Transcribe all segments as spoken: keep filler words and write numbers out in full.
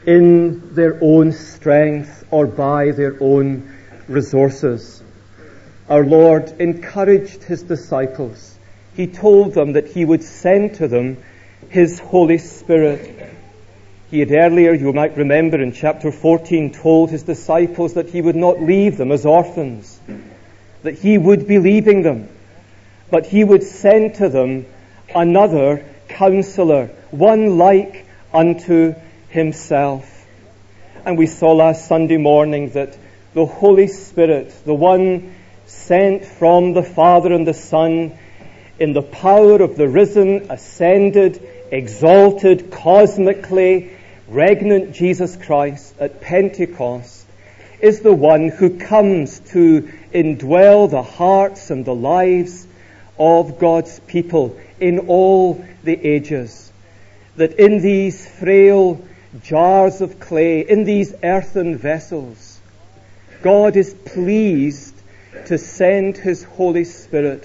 in their own strength or by their own resources. Our Lord encouraged his disciples. He told them that he would send to them his Holy Spirit. He had earlier, you might remember in chapter fourteen, told his disciples that he would not leave them as orphans, that he would be leaving them, but he would send to them another counselor, one like unto himself. And we saw last Sunday morning that the Holy Spirit, the one sent from the Father and the Son, in the power of the risen, ascended, exalted, cosmically regnant Jesus Christ at Pentecost, is the one who comes to indwell the hearts and the lives of God's people in all the ages. That in these frail jars of clay, in these earthen vessels, God is pleased to send his Holy Spirit.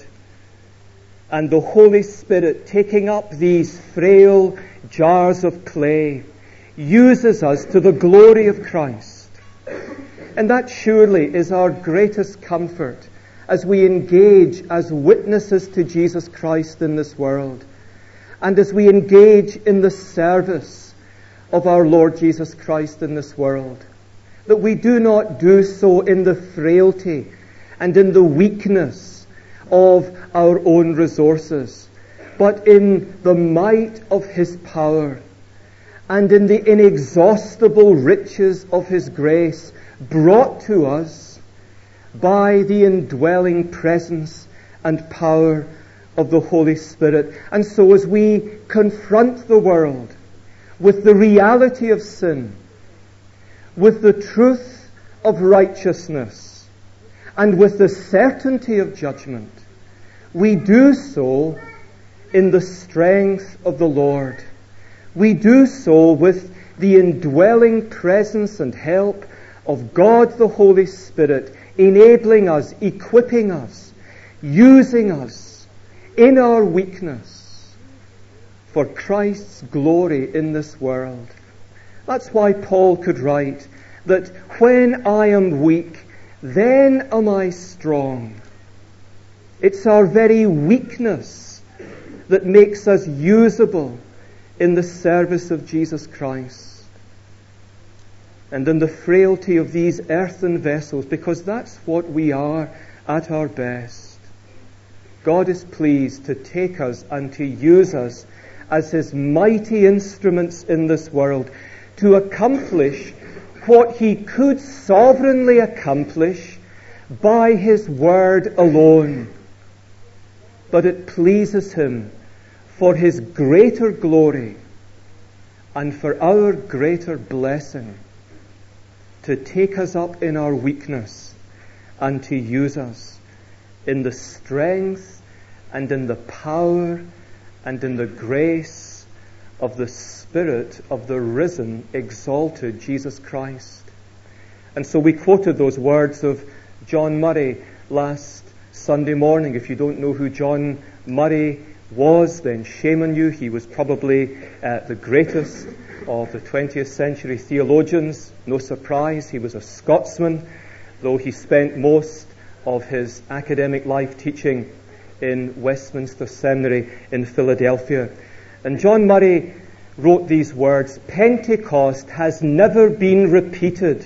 And the Holy Spirit, taking up these frail jars of clay, uses us to the glory of Christ. And that surely is our greatest comfort as we engage as witnesses to Jesus Christ in this world, and as we engage in the service of our Lord Jesus Christ in this world, that we do not do so in the frailty and in the weakness of our own resources, but in the might of his power and in the inexhaustible riches of his grace brought to us by the indwelling presence and power of the Holy Spirit. And so as we confront the world with the reality of sin, with the truth of righteousness, and with the certainty of judgment, we do so in the strength of the Lord. We do so with the indwelling presence and help of God the Holy Spirit, enabling us, equipping us, using us in our weakness for Christ's glory in this world. That's why Paul could write that when I am weak, then am I strong. It's our very weakness that makes us usable in the service of Jesus Christ. And in the frailty of these earthen vessels, because that's what we are at our best, God is pleased to take us and to use us as his mighty instruments in this world to accomplish what he could sovereignly accomplish by his word alone. But it pleases him for his greater glory and for our greater blessing to take us up in our weakness and to use us in the strength and in the power and in the grace of the Spirit of the risen, exalted Jesus Christ. And so we quoted those words of John Murray last Sunday morning. If you don't know who John Murray was, then shame on you. He was probably uh, the greatest of the twentieth century theologians. No surprise, he was a Scotsman, though he spent most of his academic life teaching in Westminster Seminary in Philadelphia. And John Murray wrote these words: Pentecost has never been repeated,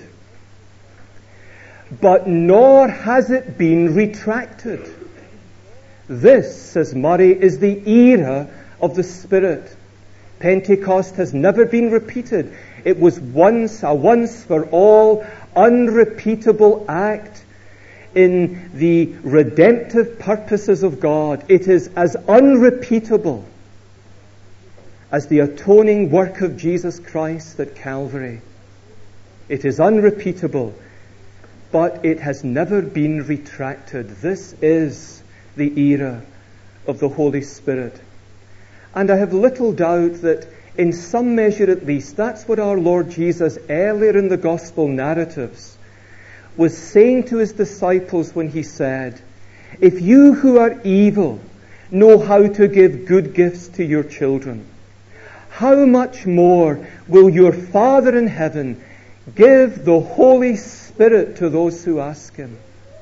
but nor has it been retracted. This, says Murray, is the era of the Spirit. Pentecost has never been repeated. It was once a once for all, unrepeatable act in the redemptive purposes of God. It is as unrepeatable as the atoning work of Jesus Christ at Calvary. It is unrepeatable, but it has never been retracted. This is the era of the Holy Spirit. And I have little doubt that in some measure at least, that's what our Lord Jesus earlier in the gospel narratives was saying to his disciples when he said, if you who are evil know how to give good gifts to your children, how much more will your Father in heaven give the Holy Spirit to those who ask him?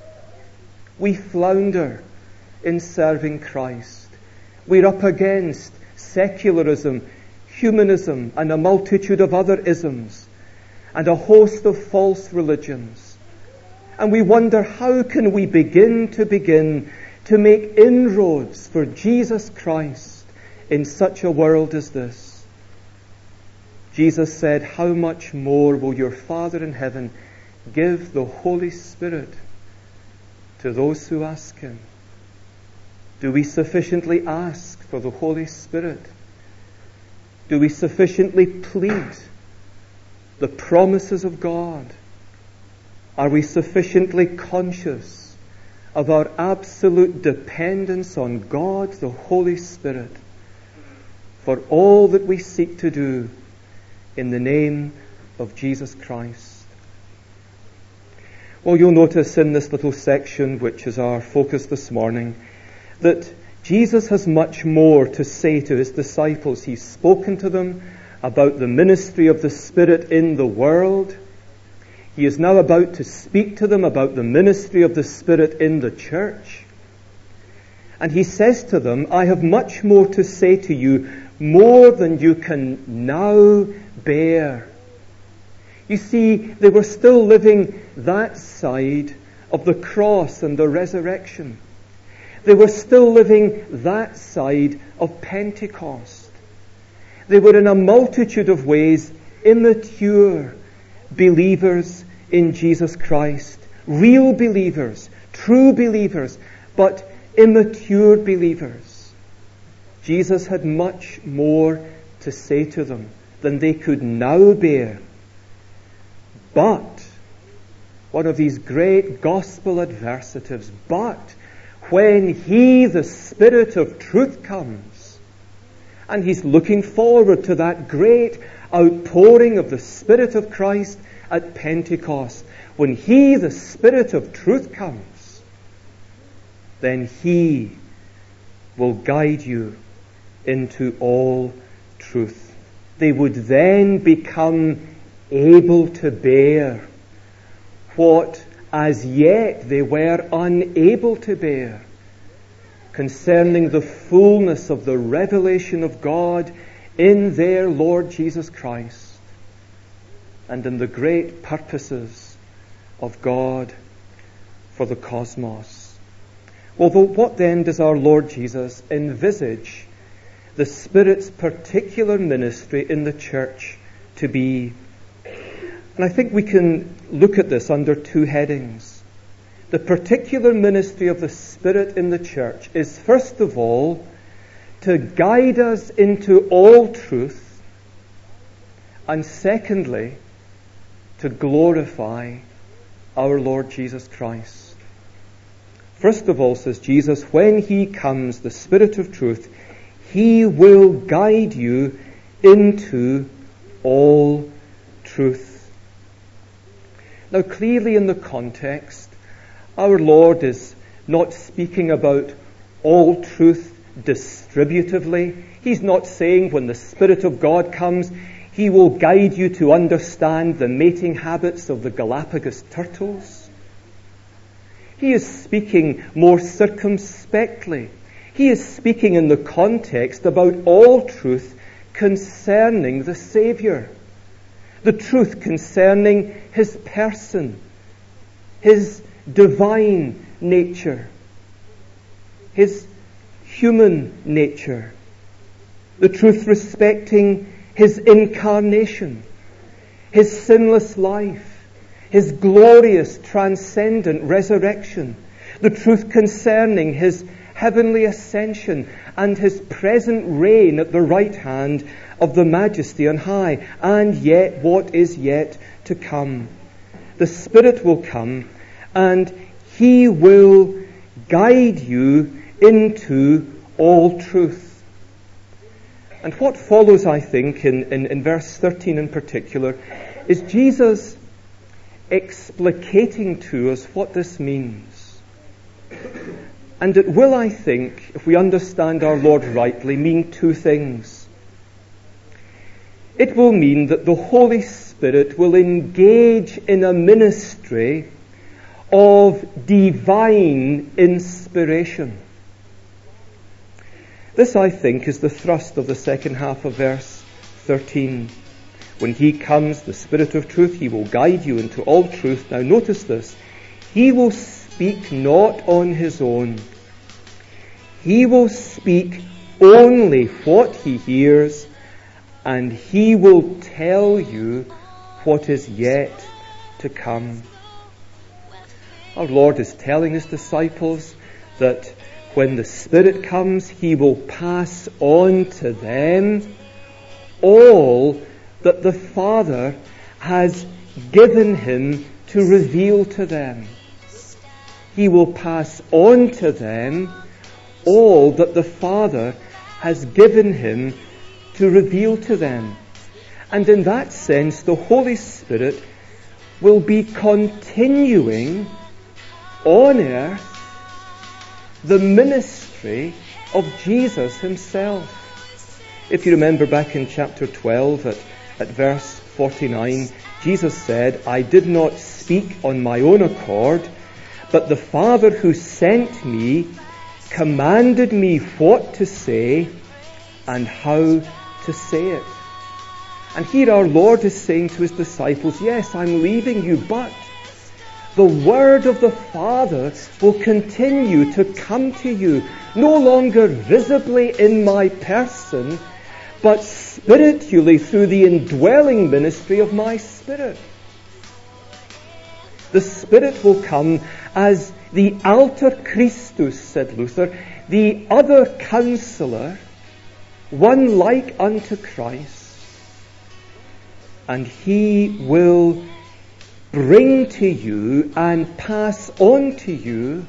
We flounder in serving Christ. We're up against secularism, humanism, and a multitude of other isms, and a host of false religions. And we wonder, how can we begin to begin to make inroads for Jesus Christ in such a world as this? Jesus said, how much more will your Father in heaven give the Holy Spirit to those who ask him? Do we sufficiently ask for the Holy Spirit? Do we sufficiently plead the promises of God? Are we sufficiently conscious of our absolute dependence on God, the Holy Spirit, for all that we seek to do in the name of Jesus Christ? Well, you'll notice in this little section, which is our focus this morning, that Jesus has much more to say to his disciples. He's spoken to them about the ministry of the Spirit in the world. He is now about to speak to them about the ministry of the Spirit in the church. And he says to them, I have much more to say to you, more than you can now bear. You see, they were still living that side of the cross and the resurrection. They were still living that side of Pentecost. They were in a multitude of ways immature believers in Jesus Christ. Real believers, true believers, but immature believers. Jesus had much more to say to them than they could now bear. But, one of these great gospel adversatives, but when he, the Spirit of truth, comes, and he's looking forward to that great outpouring of the Spirit of Christ at Pentecost, when he, the Spirit of truth, comes, then he will guide you into all truth. They would then become able to bear what as yet they were unable to bear concerning the fullness of the revelation of God in their Lord Jesus Christ and in the great purposes of God for the cosmos. Although, what then does our Lord Jesus envisage the Spirit's particular ministry in the church to be? And I think we can look at this under two headings. The particular ministry of the Spirit in the church is, first of all, to guide us into all truth, and secondly, to glorify our Lord Jesus Christ. First of all, says Jesus, when he comes, the Spirit of truth, he will guide you into all truth. Now, clearly in the context, our Lord is not speaking about all truth distributively. He's not saying when the Spirit of God comes, he will guide you to understand the mating habits of the Galapagos turtles. He is speaking more circumspectly. He is speaking in the context about all truth concerning the Saviour. The truth concerning his person, his divine nature, his human nature, the truth respecting his incarnation, his sinless life, his glorious transcendent resurrection, the truth concerning his heavenly ascension and his present reign at the right hand of the Majesty on high, and yet what is yet to come. The Spirit will come and he will guide you into all truth. And what follows, I think, in, in, in verse thirteen in particular, is Jesus explicating to us what this means. And it will, I think, if we understand our Lord rightly, mean two things. It will mean that the Holy Spirit will engage in a ministry of divine inspiration. This, I think, is the thrust of the second half of verse thirteen. When he comes, the Spirit of truth, he will guide you into all truth. Now notice this. He will speak not on his own. He will speak only what he hears, and he will tell you what is yet to come. Our Lord is telling his disciples that when the Spirit comes, he will pass on to them all that the Father has given him to reveal to them. He will pass on to them all that the Father has given him to reveal to them. And in that sense, the Holy Spirit will be continuing on earth the ministry of Jesus himself. If you remember back in chapter twelve at, at verse forty-nine, Jesus said, I did not speak on my own accord, but the Father who sent me commanded me what to say and how to say it. And here our Lord is saying to his disciples, yes, I'm leaving you, but the word of the Father will continue to come to you, no longer visibly in my person, but spiritually through the indwelling ministry of my Spirit. The Spirit will come as the Alter Christus, said Luther, the other counselor, one like unto Christ, and he will bring to you and pass on to you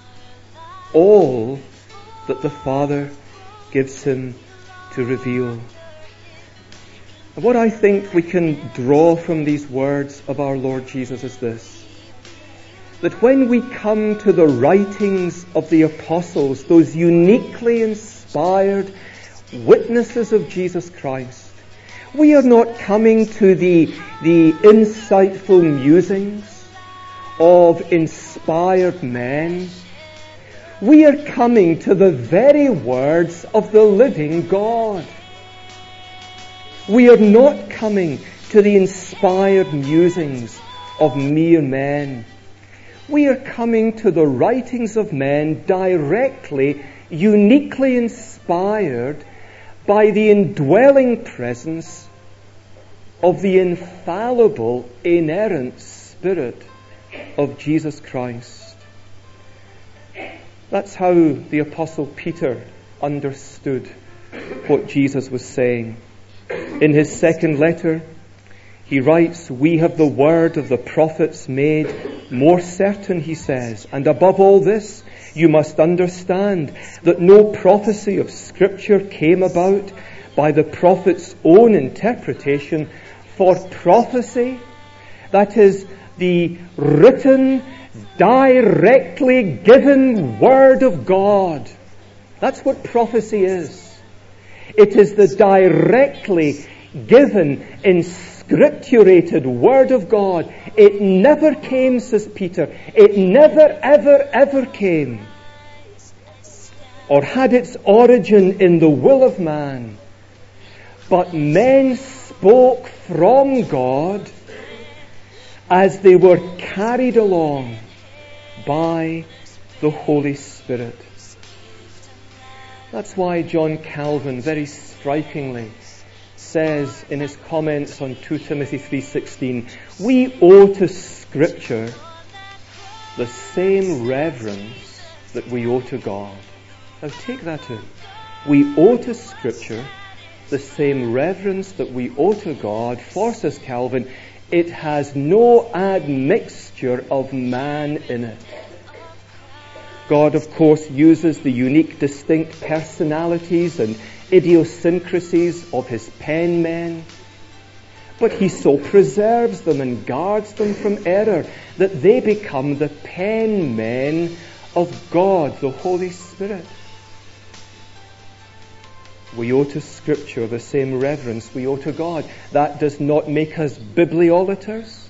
all that the Father gives him to reveal. And what I think we can draw from these words of our Lord Jesus is this: that when we come to the writings of the apostles, those uniquely inspired witnesses of Jesus Christ, we are not coming to the, the insightful musings of inspired men. We are coming to the very words of the living God. We are not coming to the inspired musings of mere men. We are coming to the writings of men directly, uniquely inspired by the indwelling presence of the infallible, inerrant Spirit of Jesus Christ. That's how the Apostle Peter understood what Jesus was saying. In his second letter, he writes, we have the word of the prophets made more certain, he says, and above all this, you must understand that no prophecy of Scripture came about by the prophet's own interpretation, for prophecy, that is the written, directly given Word of God. That's what prophecy is. It is the directly given, inscripturated Word of God. It never came, says Peter. It never, ever, ever came, or had its origin in the will of man. But men spoke from God as they were carried along by the Holy Spirit. That's why John Calvin very strikingly says in his comments on Second Timothy three sixteen, we owe to Scripture the same reverence that we owe to God. Now take that in. We owe to Scripture the same reverence that we owe to God, for, says Calvin, it has no admixture of man in it. God, of course, uses the unique, distinct personalities and idiosyncrasies of his penmen, but he so preserves them and guards them from error that they become the penmen of God, the Holy Spirit. We owe to Scripture the same reverence we owe to God. That does not make us bibliolaters.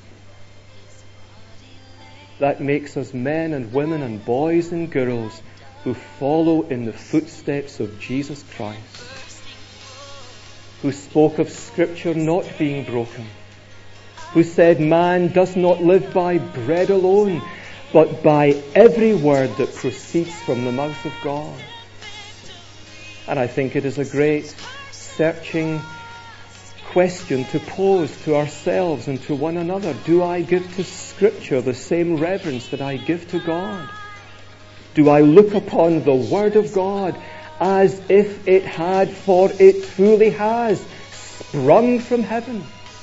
That makes us men and women and boys and girls who follow in the footsteps of Jesus Christ, who spoke of Scripture not being broken, who said man does not live by bread alone, but by every word that proceeds from the mouth of God. And I think it is a great searching question to pose to ourselves and to one another. Do I give to Scripture the same reverence that I give to God? Do I look upon the Word of God as if it had, for it truly has, sprung from heaven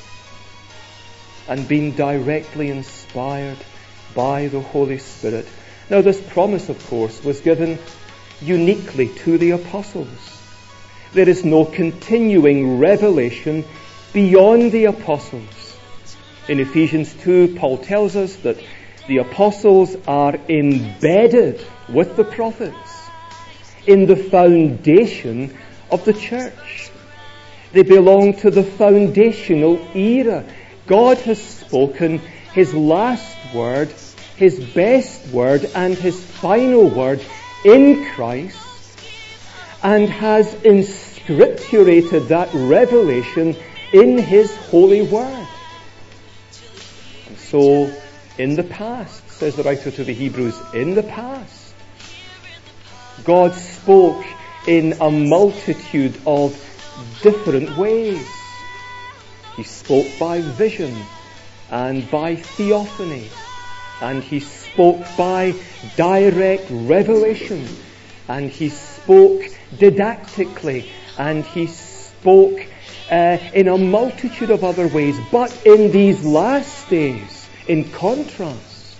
and been directly inspired by the Holy Spirit? Now, this promise, of course, was given uniquely to the apostles. There is no continuing revelation beyond the apostles. In Ephesians two, Paul tells us that the apostles are embedded with the prophets in the foundation of the church. They belong to the foundational era. God has spoken His last word, His best word, and His final word in Christ, and has inscripturated that revelation in His holy word. And so, in the past, says the writer to the Hebrews, in the past, God spoke in a multitude of different ways. He spoke by vision and by theophany, and He spoke by direct revelation, and He spoke didactically, and He spoke uh, in a multitude of other ways. But in these last days, in contrast,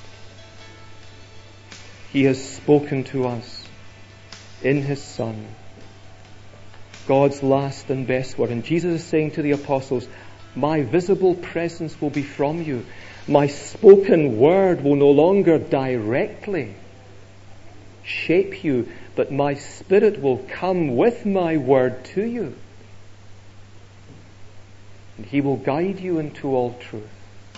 He has spoken to us in His Son, God's last and best word. And Jesus is saying to the apostles, my visible presence will be from you. My spoken word will no longer directly shape you, but my Spirit will come with my word to you. And He will guide you into all truth.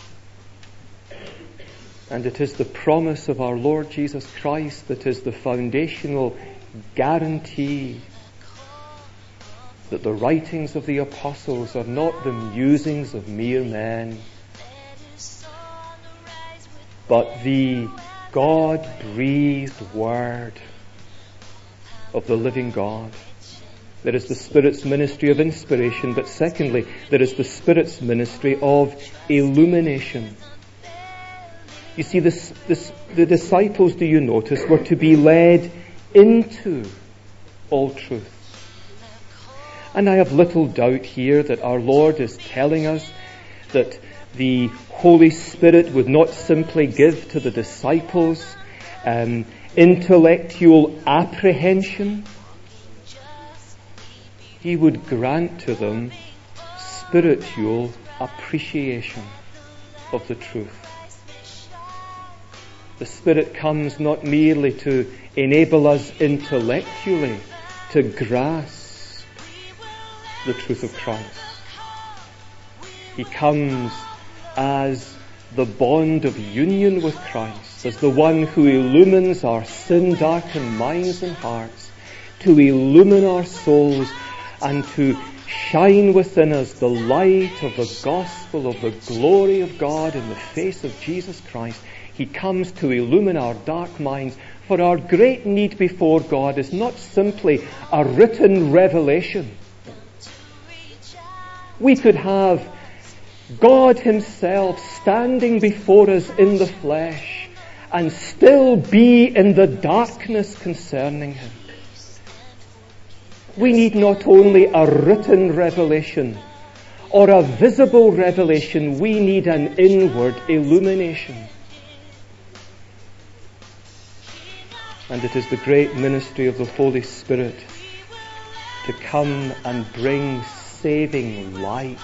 And it is the promise of our Lord Jesus Christ that is the foundational guarantee that the writings of the apostles are not the musings of mere men, but the God-breathed word of the living God. There is the Spirit's ministry of inspiration, but secondly, there is the Spirit's ministry of illumination. You see, this, this, the disciples, do you notice, were to be led into all truth. And I have little doubt here that our Lord is telling us that the Holy Spirit would not simply give to the disciples um, intellectual apprehension. He would grant to them spiritual appreciation of the truth. The Spirit comes not merely to enable us intellectually to grasp the truth of Christ. He comes as the bond of union with Christ, as the one who illumines our sin-darkened minds and hearts, to illumine our souls and to shine within us the light of the gospel of the glory of God in the face of Jesus Christ. He comes to illumine our dark minds, for our great need before God is not simply a written revelation. We could have God Himself standing before us in the flesh and still be in the darkness concerning Him. We need not only a written revelation or a visible revelation, we need an inward illumination. And it is the great ministry of the Holy Spirit to come and bring saving light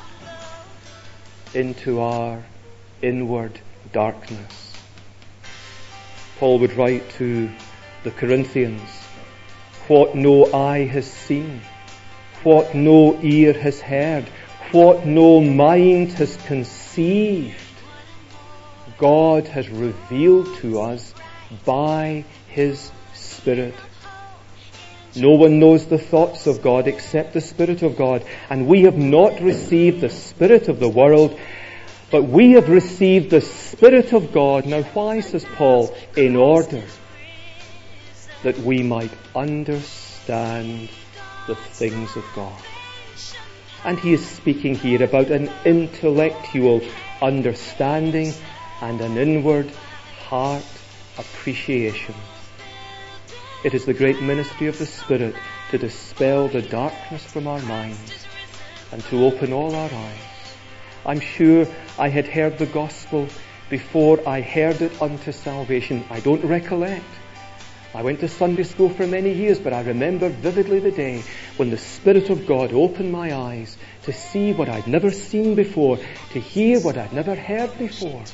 into our inward darkness. Paul would write to the Corinthians, what no eye has seen, what no ear has heard, what no mind has conceived, God has revealed to us by His Spirit. No one knows the thoughts of God except the Spirit of God. And we have not received the spirit of the world, but we have received the Spirit of God. Now why, says Paul? In order that we might understand the things of God. And he is speaking here about an intellectual understanding and an inward heart appreciation. It is the great ministry of the Spirit to dispel the darkness from our minds and to open all our eyes. I'm sure I had heard the gospel before I heard it unto salvation. I don't recollect. I went to Sunday school for many years, but I remember vividly the day when the Spirit of God opened my eyes to see what I'd never seen before, to hear what I'd never heard before,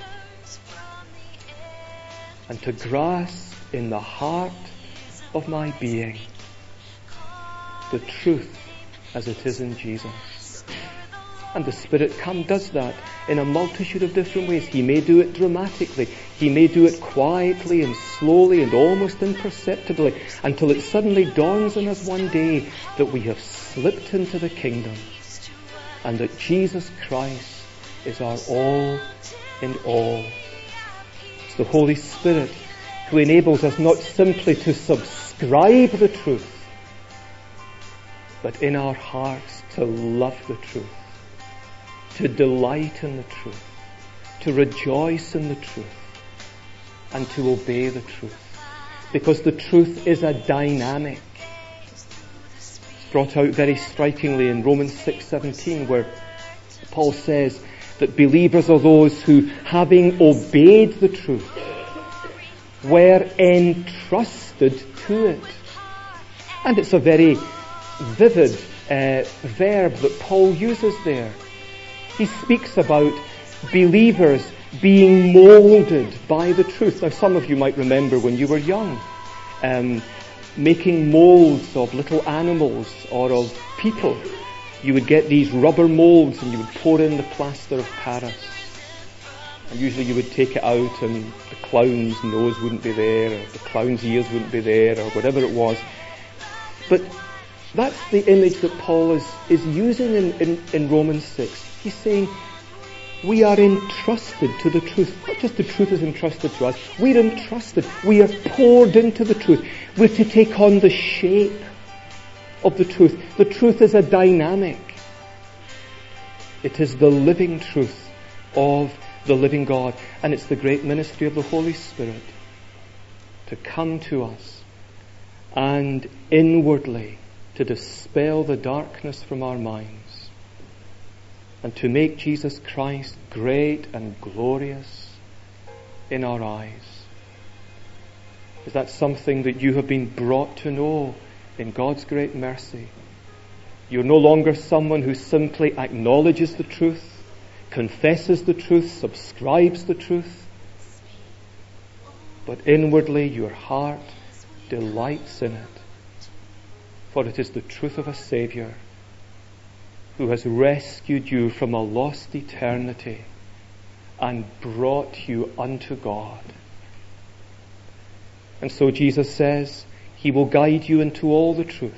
and to grasp in the heart of my being the truth as it is in Jesus. And the Spirit come does that in a multitude of different ways. He may do it dramatically. He may do it quietly and slowly and almost imperceptibly until it suddenly dawns on us one day that we have slipped into the kingdom and that Jesus Christ is our all in all. It's the Holy Spirit who enables us not simply to subscribe the truth, but in our hearts to love the truth, to delight in the truth, to rejoice in the truth, and to obey the truth. Because the truth is a dynamic. It's brought out very strikingly in Romans six seventeen, where Paul says that believers are those who, having obeyed the truth, were entrusted to it. And it's a very vivid uh, verb that Paul uses there. He speaks about believers being moulded by the truth. Now, some of you might remember when you were young, um, making moulds of little animals or of people. You would get these rubber moulds and you would pour in the plaster of Paris. And usually you would take it out and the clown's nose wouldn't be there, or the clown's ears wouldn't be there, or whatever it was. But that's the image that Paul is, is using in, in, in Romans six. He's saying we are entrusted to the truth. Not just the truth is entrusted to us. We're entrusted. We are poured into the truth. We're to take on the shape of the truth. The truth is a dynamic. It is the living truth of the living God. And it's the great ministry of the Holy Spirit to come to us and inwardly to dispel the darkness from our minds and to make Jesus Christ great and glorious in our eyes. Is that something that you have been brought to know in God's great mercy? You're no longer someone who simply acknowledges the truth, confesses the truth, subscribes the truth, but inwardly your heart delights in it. For it is the truth of a Saviour who has rescued you from a lost eternity and brought you unto God. And so Jesus says He will guide you into all the truth.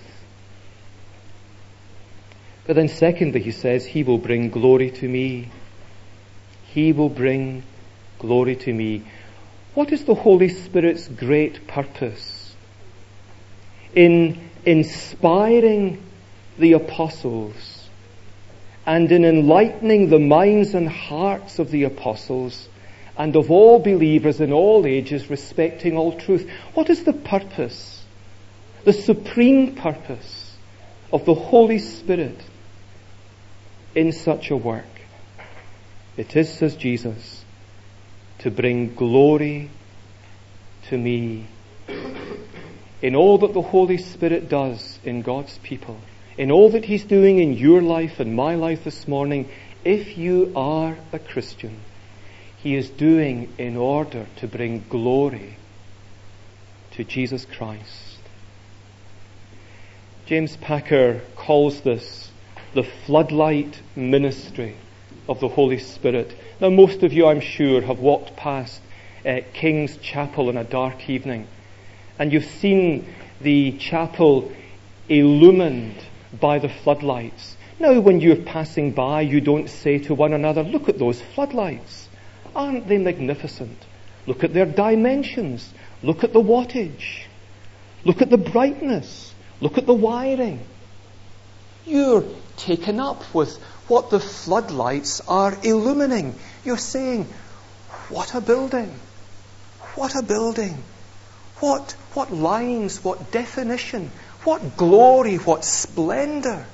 But then secondly, He says He will bring glory to me. He will bring glory to me. What is the Holy Spirit's great purpose in inspiring the apostles and in enlightening the minds and hearts of the apostles and of all believers in all ages respecting all truth? What is the purpose, the supreme purpose of the Holy Spirit in such a work? It is, says Jesus, to bring glory to me. In all that the Holy Spirit does in God's people, in all that He's doing in your life and my life this morning, if you are a Christian, He is doing in order to bring glory to Jesus Christ. James Packer calls this the floodlight ministry of the Holy Spirit. Now, most of you, I'm sure, have walked past uh, King's Chapel on a dark evening, and you've seen the chapel illumined by the floodlights. Now, when you're passing by, you don't say to one another, "Look at those floodlights. Aren't they magnificent? Look at their dimensions. Look at the wattage. Look at the brightness. Look at the wiring." You're taken up with what the floodlights are illumining. You're saying, "What a building! What a building! What, what lines, what definition, what glory, what splendor."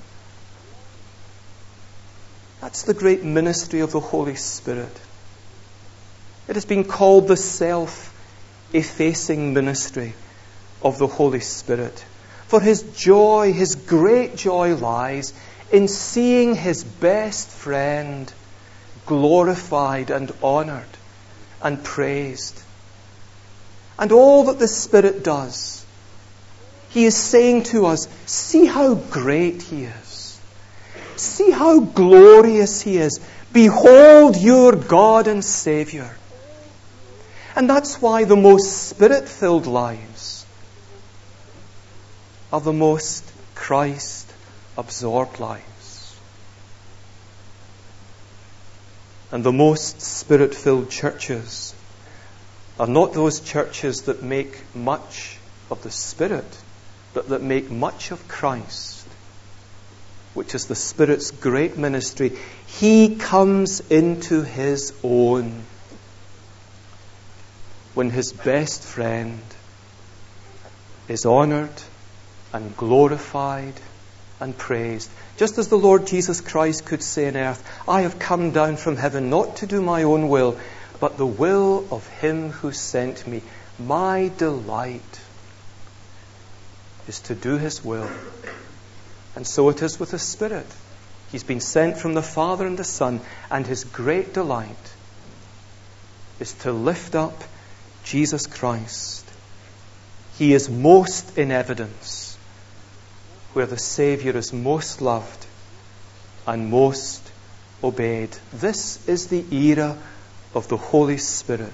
That's the great ministry of the Holy Spirit. It has been called the self-effacing ministry of the Holy Spirit. For his joy, his great joy lies in seeing his best friend glorified and honoured and praised. And all that the Spirit does, he is saying to us, see how great he is. See how glorious he is. Behold your God and Saviour. And that's why the most Spirit-filled lives are the most Christ-absorbed lives. And the most Spirit-filled churches are not those churches that make much of the Spirit, but that make much of Christ, which is the Spirit's great ministry. He comes into his own when his best friend is honoured and glorified and praised. Just as the Lord Jesus Christ could say on earth, "I have come down from heaven not to do my own will, but the will of him who sent me. My delight is to do his will." And so it is with the Spirit. He's been sent from the Father and the Son, and his great delight is to lift up Jesus Christ. He is most in evidence where the Saviour is most loved and most obeyed. This is the era of the Holy Spirit.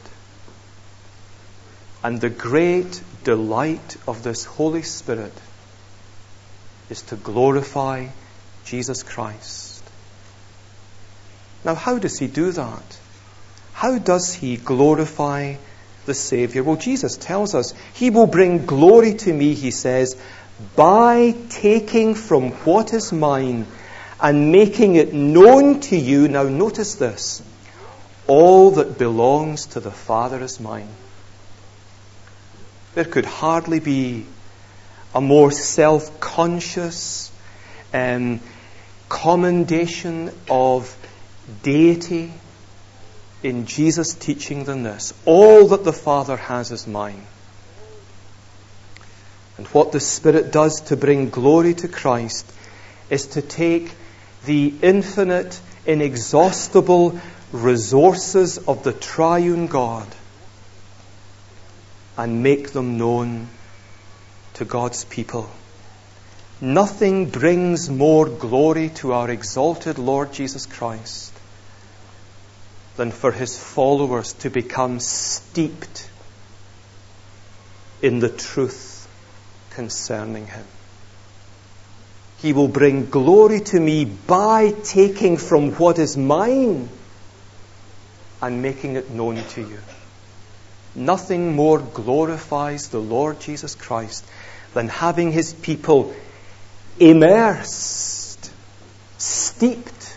And the great delight of this Holy Spirit is to glorify Jesus Christ. Now, how does he do that? How does he glorify the Saviour? Well, Jesus tells us, he will bring glory to me, he says, by taking from what is mine and making it known to you. Now, notice this. All that belongs to the Father is mine. There could hardly be a more self-conscious um, commendation of deity in Jesus' teaching than this. All that the Father has is mine. And what the Spirit does to bring glory to Christ is to take the infinite, inexhaustible resources of the triune God and make them known to God's people. Nothing brings more glory to our exalted Lord Jesus Christ than for his followers to become steeped in the truth concerning him. He will bring glory to me by taking from what is mine and making it known to you. Nothing more glorifies the Lord Jesus Christ than having his people immersed, steeped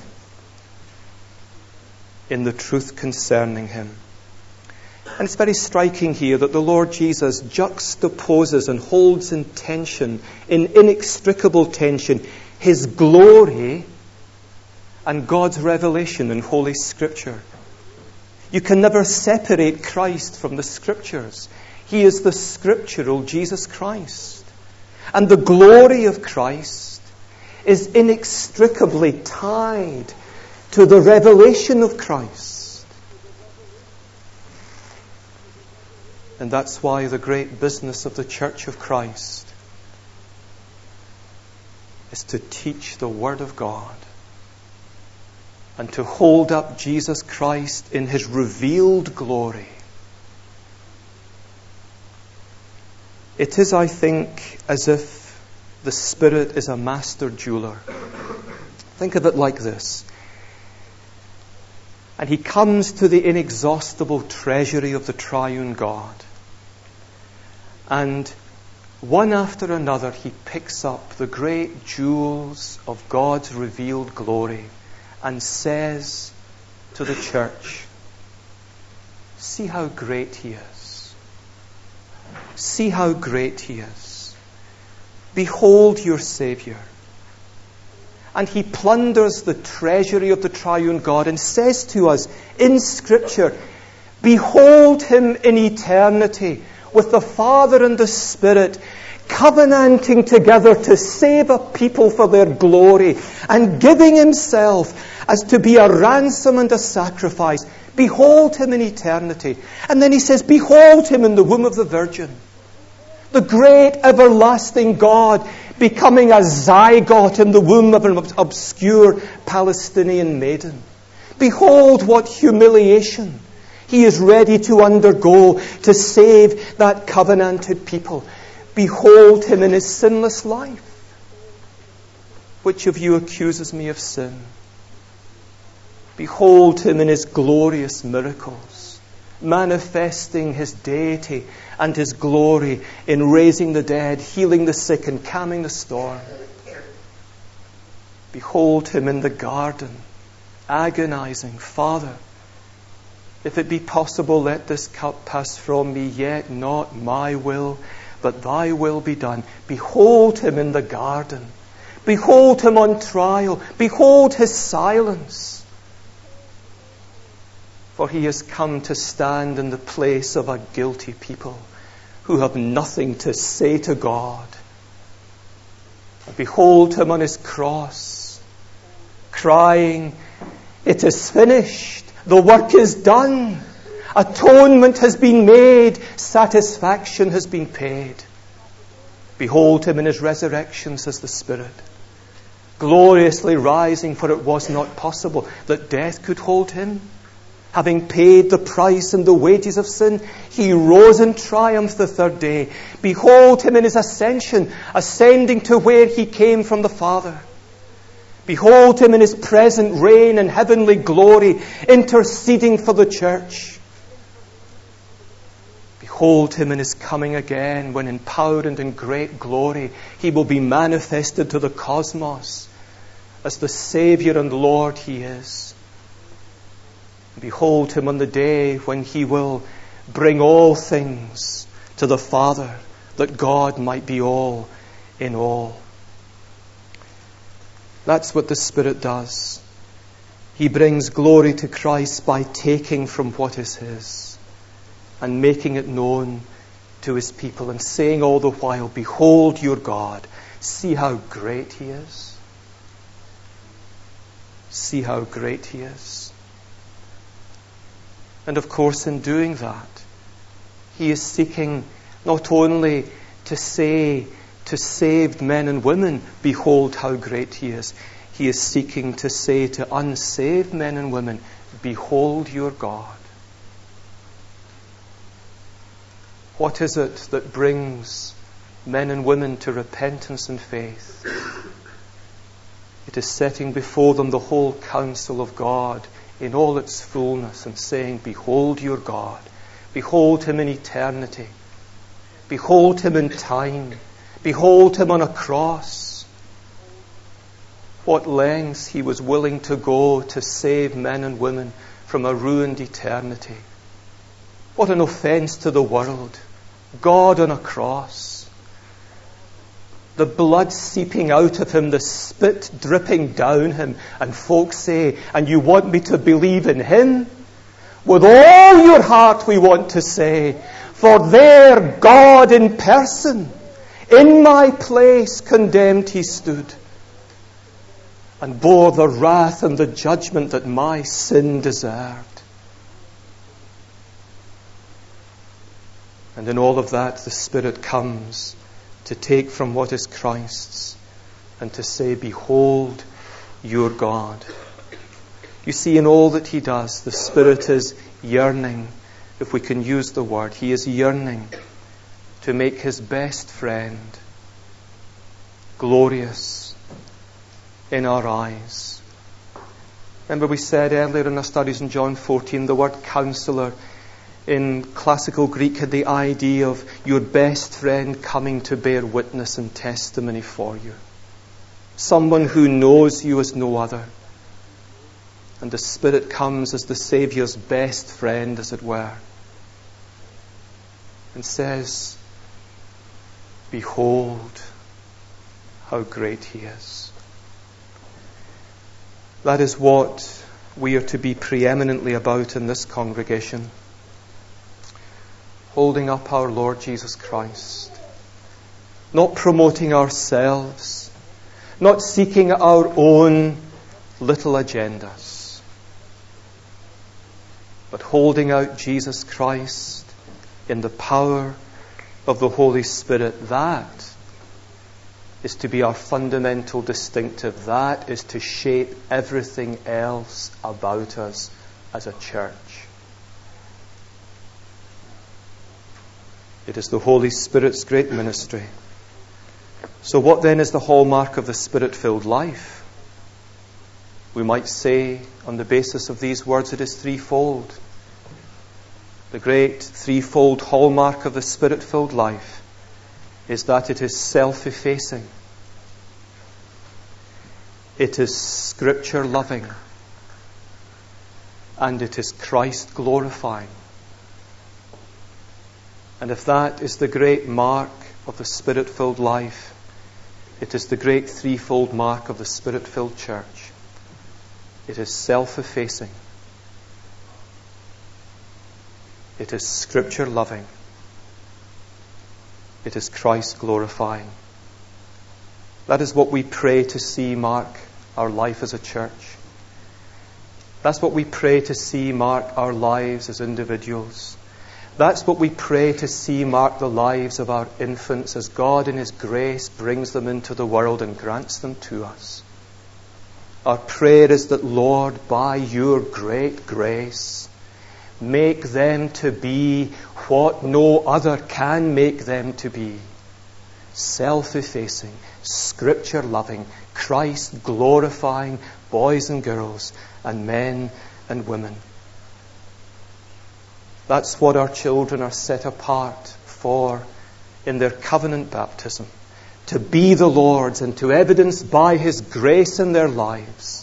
in the truth concerning him. And it's very striking here that the Lord Jesus juxtaposes and holds in tension, in inextricable tension, his glory and God's revelation in Holy Scripture. You can never separate Christ from the Scriptures. He is the scriptural Jesus Christ. And the glory of Christ is inextricably tied to the revelation of Christ. And that's why the great business of the Church of Christ is to teach the Word of God and to hold up Jesus Christ in his revealed glory. It is, I think, as if the Spirit is a master jeweler. Think of it like this. And he comes to the inexhaustible treasury of the triune God. And one after another, he picks up the great jewels of God's revealed glory and says to the church, see how great he is. See how great he is. Behold your Savior. And he plunders the treasury of the triune God and says to us in Scripture, behold him in eternity with the Father and the Spirit, covenanting together to save a people for their glory and giving himself as to be a ransom and a sacrifice. Behold him in eternity. And then he says, behold him in the womb of the Virgin. The great everlasting God becoming a zygote in the womb of an obscure Palestinian maiden. Behold what humiliation he is ready to undergo to save that covenanted people. Behold him in his sinless life. Which of you accuses me of sin? Behold him in his glorious miracles, manifesting his deity and his glory in raising the dead, healing the sick, and calming the storm. Behold him in the garden, agonizing, Father, if it be possible, let this cup pass from me, yet not my will, but thy will be done. Behold him in the garden. Behold him on trial. Behold his silence. For he has come to stand in the place of a guilty people who have nothing to say to God. Behold him on his cross, crying, it is finished. The work is done. Atonement has been made. Satisfaction has been paid. Behold him in his resurrection, says the Spirit, gloriously rising, for it was not possible that death could hold him. Having paid the price and the wages of sin, he rose in triumph the third day. Behold him in his ascension, ascending to where he came from the Father. Behold him in his present reign and heavenly glory, interceding for the church. Behold him in his coming again, when in power and in great glory he will be manifested to the cosmos as the Saviour and Lord he is. Behold him on the day when he will bring all things to the Father, that God might be all in all. That's what the Spirit does. He brings glory to Christ by taking from what is his and making it known to his people and saying all the while, behold your God. See how great he is. See how great he is. And of course, in doing that, he is seeking not only to say to saved men and women, behold how great he is. He is seeking to say to unsaved men and women, behold your God. What is it that brings men and women to repentance and faith? It is setting before them the whole counsel of God in all its fullness and saying, behold your God. Behold him in eternity. Behold him in time. Behold him on a cross. What lengths he was willing to go to save men and women from a ruined eternity. What an offense to the world. God on a cross. The blood seeping out of him, the spit dripping down him. And folks say, and you want me to believe in him? With all your heart we want to say, for there God in person, in my place condemned he stood, and bore the wrath and the judgment that my sin deserved. And in all of that, the Spirit comes to take from what is Christ's and to say, behold your God. You see, in all that he does, the Spirit is yearning, if we can use the word, he is yearning to make his best friend glorious in our eyes. Remember we said earlier in our studies in John fourteen, the word counselor in classical Greek had the idea of your best friend coming to bear witness and testimony for you. Someone who knows you as no other. And the Spirit comes as the Saviour's best friend, as it were, and says, behold how great he is. That is what we are to be preeminently about in this congregation. Holding up our Lord Jesus Christ. Not promoting ourselves. Not seeking our own little agendas. But holding out Jesus Christ in the power of the Holy Spirit. That is to be our fundamental distinctive. That is to shape everything else about us as a church. It is the Holy Spirit's great ministry. So what then is the hallmark of the Spirit-filled life? We might say, on the basis of these words, it is threefold. The great threefold hallmark of the Spirit-filled life is that it is self-effacing. It is Scripture-loving. And it is Christ-glorifying. And if that is the great mark of the Spirit-filled life, it is the great threefold mark of the Spirit-filled church. It is self-effacing. It is Scripture-loving. It is Christ-glorifying. That is what we pray to see mark our life as a church. That's what we pray to see mark our lives as individuals. That's what we pray to see mark the lives of our infants as God in His grace brings them into the world and grants them to us. Our prayer is that, Lord, by your great grace, make them to be what no other can make them to be. Self-effacing, Scripture-loving, Christ-glorifying boys and girls and men and women. That's what our children are set apart for in their covenant baptism. To be the Lord's and to evidence by His grace in their lives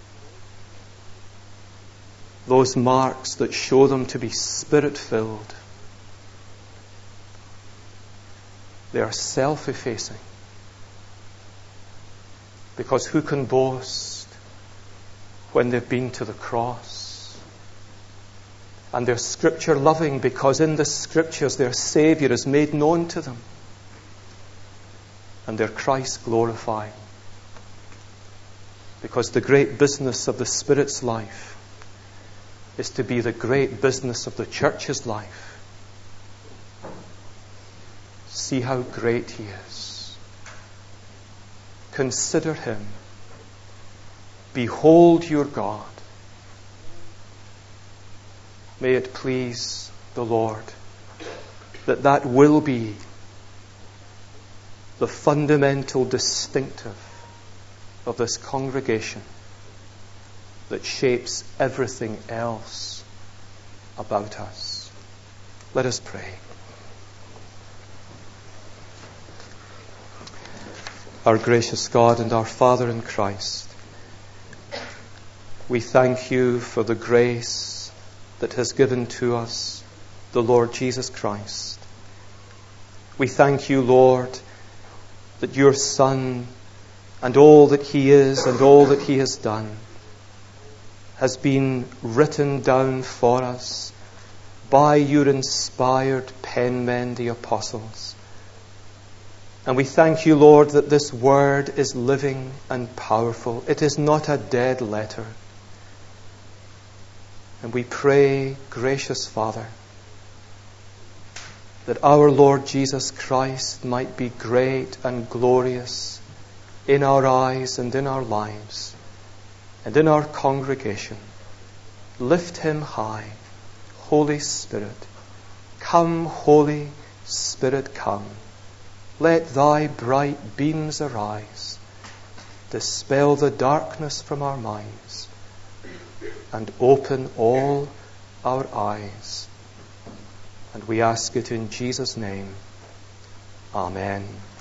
those marks that show them to be Spirit-filled. They are self-effacing. Because who can boast when they've been to the cross? And they're Scripture-loving because in the Scriptures their Saviour is made known to them. And they're Christ-glorifying. Because the great business of the Spirit's life is to be the great business of the church's life. See how great He is. Consider Him. Behold your God. May it please the Lord that that will be the fundamental distinctive of this congregation that shapes everything else about us. Let us pray. Our gracious God and our Father in Christ, we thank you for the grace that has given to us the Lord Jesus Christ. We thank you, Lord, that your Son and all that He is and all that He has done has been written down for us by your inspired penmen, the apostles. And we thank you, Lord, that this word is living and powerful. It is not a dead letter. And we pray, gracious Father, that our Lord Jesus Christ might be great and glorious in our eyes and in our lives and in our congregation. Lift him high. Holy Spirit, come, Holy Spirit, come. Let thy bright beams arise, dispel the darkness from our minds, and open all our eyes. And we ask it in Jesus' name. Amen.